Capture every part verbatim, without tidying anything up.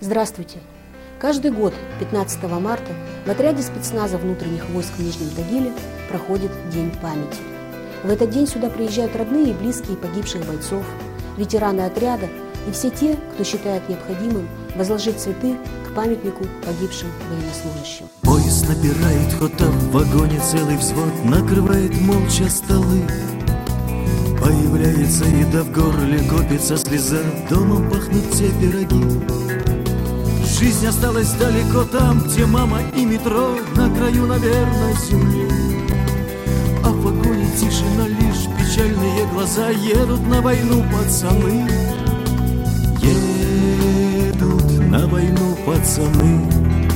Здравствуйте! Каждый год пятнадцатого марта в отряде спецназа внутренних войск в Нижнем Тагиле проходит День памяти. В этот день сюда приезжают родные и близкие погибших бойцов, ветераны отряда и все те, кто считает необходимым возложить цветы к памятнику погибшим военнослужащим. Поезд набирает ход, а в вагоне целый взвод накрывает молча столы. Появляется еда в горле, копится слеза, домом пахнут те пироги. Жизнь осталась далеко там, где мама и метро, на краю, наверное, земли. А в вагоне тишина, лишь печальные глаза, едут на войну пацаны. Едут на войну пацаны.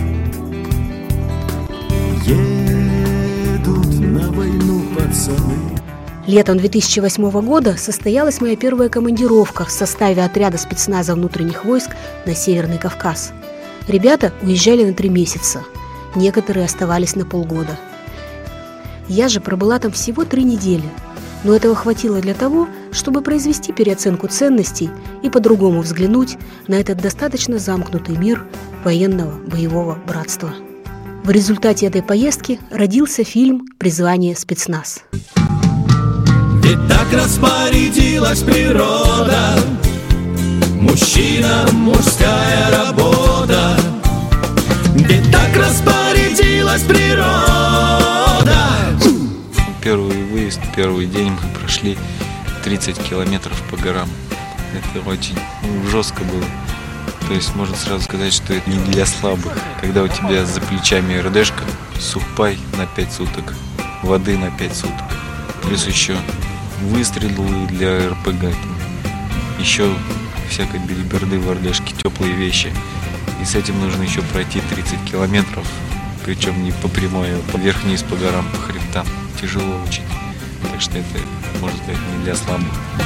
Едут на войну пацаны. Летом две тысячи восьмого года состоялась моя первая командировка в составе отряда спецназа внутренних войск на Северный Кавказ. Ребята уезжали на три месяца, некоторые оставались на полгода. Я же пробыла там всего три недели, но этого хватило для того, чтобы произвести переоценку ценностей и по-другому взглянуть на этот достаточно замкнутый мир военного боевого братства. В результате этой поездки родился фильм «Призвание спецназ». Ведь так распорядилась природа, мужчина, мужская работа. Ведь так распорядилась природа. Первый выезд, первый день мы прошли тридцать километров по горам. Это очень ну, жестко было. То есть можно сразу сказать, что это не для слабых. Когда у тебя за плечами РДшка, сухпай на пять суток, воды на пять суток. Плюс еще выстрелы для РПГ. Еще всякой белиберды в РДшке, теплые вещи. И с этим нужно еще пройти тридцать километров. Причем не по прямой, а вверх-вниз по горам, по хребтам. Тяжело очень. Так что это, можно сказать, не для слабых.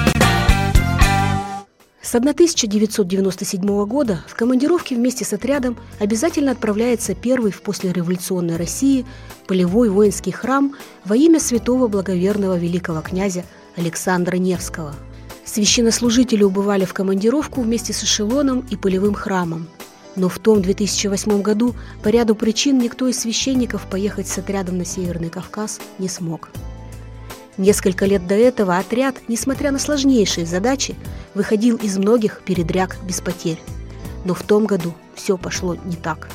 С тысяча девятьсот девяносто седьмого года в командировке вместе с отрядом обязательно отправляется первый в послереволюционной России полевой воинский храм во имя святого благоверного великого князя Александра Невского. Священнослужители убывали в командировку вместе с эшелоном и полевым храмом. Но в том две тысячи восьмом году по ряду причин никто из священников поехать с отрядом на Северный Кавказ не смог. Несколько лет до этого отряд, несмотря на сложнейшие задачи, выходил из многих передряг без потерь. Но в том году все пошло не так.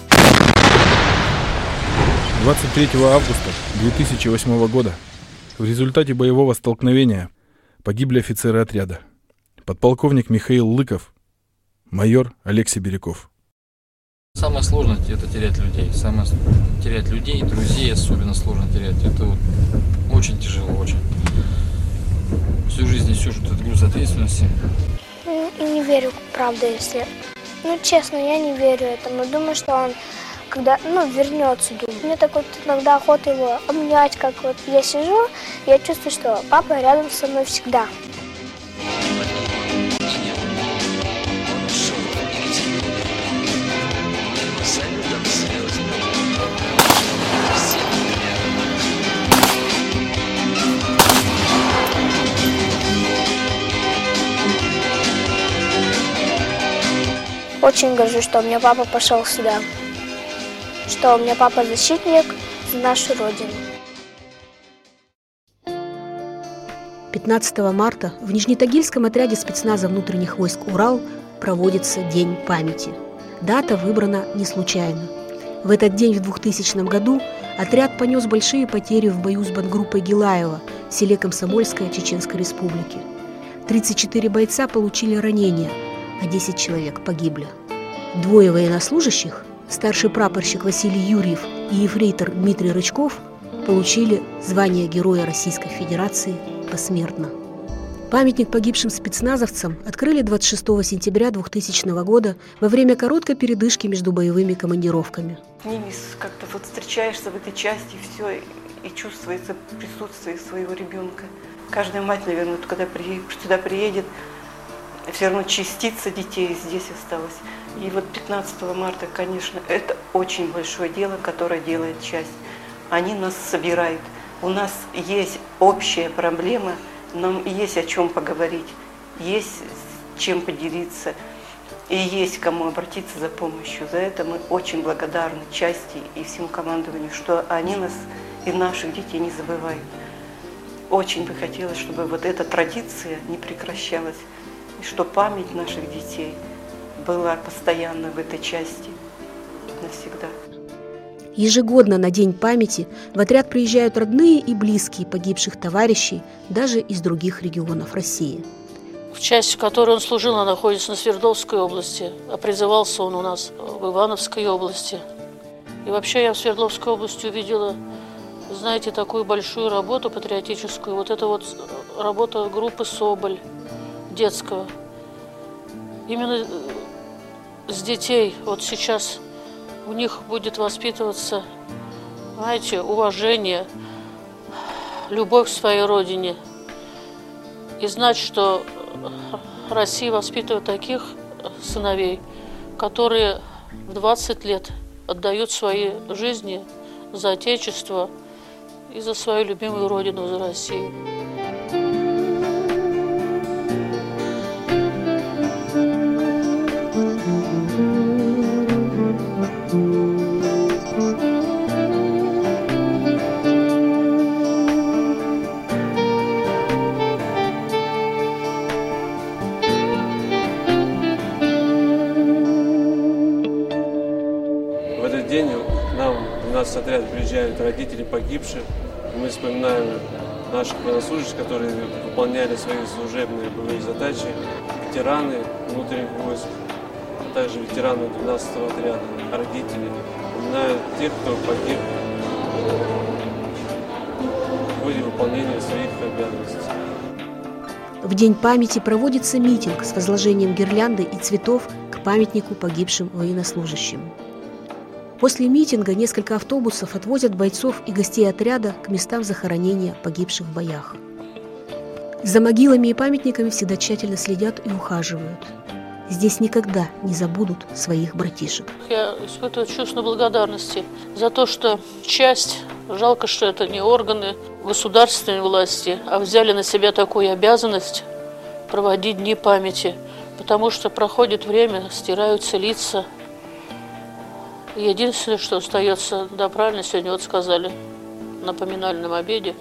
двадцать третьего августа две тысячи восьмого года в результате боевого столкновения погибли офицеры отряда. Подполковник Михаил Лыков, майор Олег Сибиряков. Самое сложное – это терять людей. Самое терять людей, друзей особенно сложно терять. Это вот очень тяжело, очень. Всю жизнь несешь этот груз ответственности. И не верю, правда, если... Ну, честно, я не верю этому. Думаю, что он, когда, ну, вернется, думаю. Мне так вот иногда охота его обнять, как вот я сижу, я чувствую, что папа рядом со мной всегда. Очень горжусь, что у меня папа пошел сюда, что у меня папа защитник за нашу Родину. пятнадцатого марта в Нижнетагильском отряде спецназа внутренних войск «Урал» проводится День памяти. Дата выбрана не случайно. В этот день в двухтысячном году отряд понес большие потери в бою с бандгруппой Гилаева в селе Комсомольское Чеченской Республики. тридцать четыре бойца получили ранения, а десять человек погибли. Двое военнослужащих, старший прапорщик Василий Юрьев и ефрейтор Дмитрий Рычков, получили звание Героя Российской Федерации посмертно. Памятник погибшим спецназовцам открыли двадцать шестого сентября двухтысячного года во время короткой передышки между боевыми командировками. С ними как-то вот встречаешься в этой части, все, и чувствуется присутствие своего ребенка. Каждая мать, наверное, когда сюда приедет, все равно частица детей здесь осталась. И вот пятнадцатого марта, конечно, это очень большое дело, которое делает часть. Они нас собирают. У нас есть общая проблема, нам есть о чем поговорить, есть чем поделиться. и есть кому обратиться за помощью. За это мы очень благодарны части и всему командованию, что они нас и наших детей не забывают. Очень бы хотелось, чтобы вот эта традиция не прекращалась, и что память наших детей была постоянно в этой части навсегда. Ежегодно на День памяти в отряд приезжают родные и близкие погибших товарищей даже из других регионов России. В части, в которой он служил, она находится на Свердловской области, а призывался он у нас в Ивановской области. И вообще я в Свердловской области увидела, знаете, такую большую работу патриотическую. Вот это вот работа группы «Соболь» детского. Именно с детей вот сейчас у них будет воспитываться, знаете, уважение, любовь к своей родине. И знать, что Россия воспитывает таких сыновей, которые в двадцать лет отдают свои жизни за Отечество и за свою любимую родину, за Россию. В этот день к нам в наш отряд приезжают родители погибших. Мы вспоминаем наших военнослужащих, которые выполняли свои служебные боевые задачи, ветераны внутренних войск, а также ветераны двенадцатого отряда, родители. Вспоминают тех, кто погиб в ходе выполнения своих обязанностей. В День памяти проводится митинг с возложением гирлянды и цветов к памятнику погибшим военнослужащим. После митинга несколько автобусов отвозят бойцов и гостей отряда к местам захоронения погибших в боях. За могилами и памятниками всегда тщательно следят и ухаживают. Здесь никогда не забудут своих братишек. Я испытываю чувство благодарности за то, что часть, жалко, что это не органы государственной власти, а взяли на себя такую обязанность проводить дни памяти, потому что проходит время, стираются лица. Единственное, что остается, да, правильно сегодня вот сказали на поминальном обеде,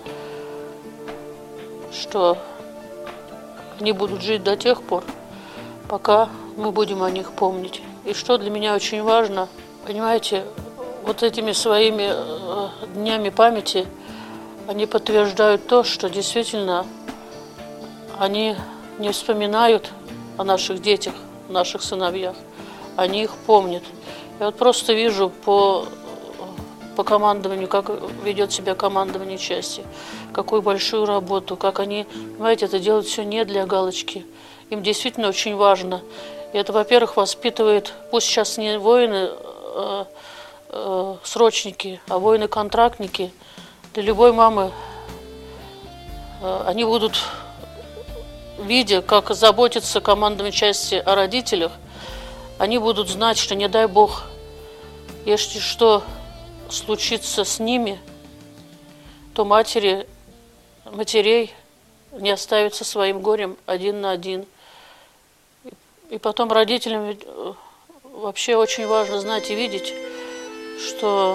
что они будут жить до тех пор, пока мы будем о них помнить. И что для меня очень важно, понимаете, вот этими своими днями памяти они подтверждают то, что действительно они не вспоминают о наших детях, наших сыновьях, они их помнят. Я вот просто вижу по, по командованию, как ведет себя командование части, какую большую работу, как они, понимаете, это делают все не для галочки. Им действительно очень важно. И это, во-первых, воспитывает, пусть сейчас не воины, э, э, срочники, а воины-контрактники. Для любой мамы э, они будут, видя, как заботится командование части о родителях, они будут знать, что не дай Бог, если что случится с ними, то матери, матерей не оставят со своим горем один на один. И потом родителям вообще очень важно знать и видеть, что,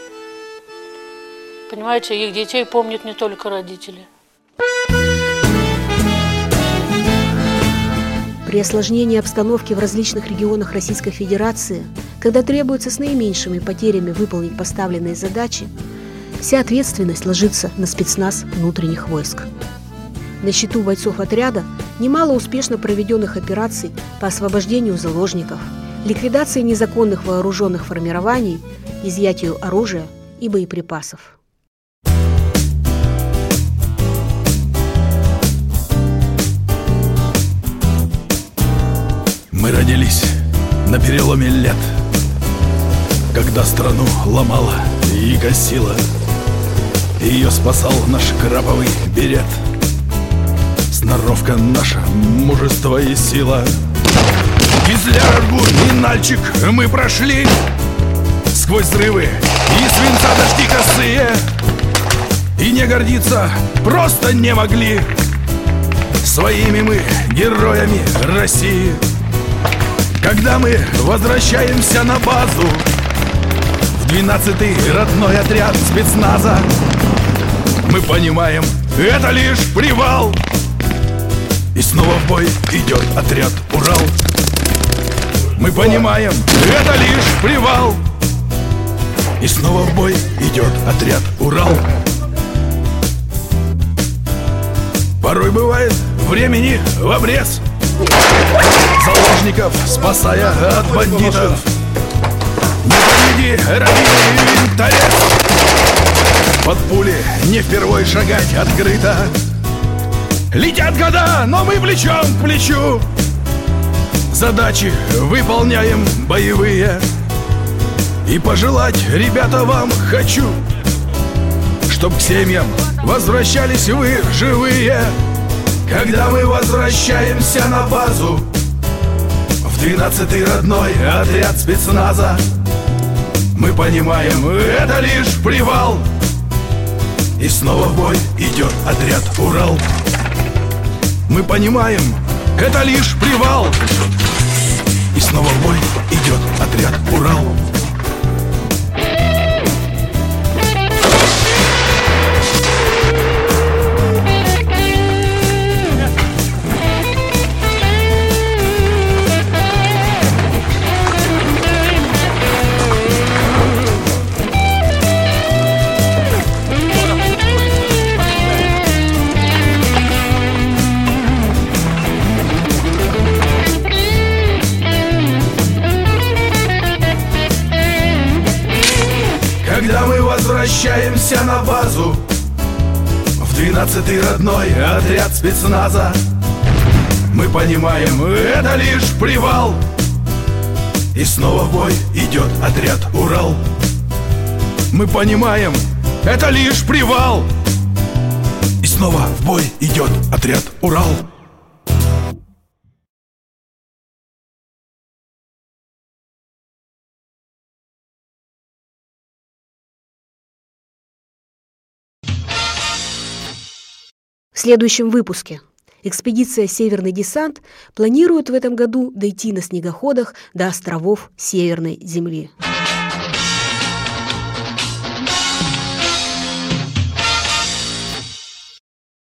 понимаете, их детей помнят не только родители. При осложнении обстановки в различных регионах Российской Федерации, когда требуется с наименьшими потерями выполнить поставленные задачи, вся ответственность ложится на спецназ внутренних войск. На счету бойцов отряда немало успешно проведенных операций по освобождению заложников, ликвидации незаконных вооруженных формирований, изъятию оружия и боеприпасов. Мы родились на переломе лет, когда страну ломала и гасила. Ее спасал наш краповый берет, сноровка наша, мужество и сила. Кизляр, Аргун и Нальчик мы прошли сквозь взрывы и свинца дожди косые, и не гордиться просто не могли своими мы героями России. Когда мы возвращаемся на базу в двенадцатый родной отряд спецназа, мы понимаем, это лишь привал. И снова в бой идет отряд «Урал». Мы понимаем, это лишь привал. И снова в бой идет отряд «Урал». Порой бывает времени в обрез, заложников спасая от бандитов. Не поведи, родимый винторез, под пули не впервой шагать открыто. Летят года, но мы плечом к плечу задачи выполняем боевые. И пожелать, ребята, вам хочу, чтоб к семьям возвращались вы живые. Когда мы возвращаемся на базу в двенадцатый родной отряд спецназа, мы понимаем, это лишь привал. И снова в бой идет отряд «Урал». Мы понимаем, это лишь привал. И снова в бой идет отряд «Урал». Когда мы возвращаемся на базу в двенадцатый родной отряд спецназа, мы понимаем, это лишь привал. И снова в бой идет отряд «Урал». Мы понимаем, это лишь привал. И снова в бой идет отряд «Урал». В следующем выпуске. Экспедиция «Северный десант» планирует в этом году дойти на снегоходах до островов Северной Земли.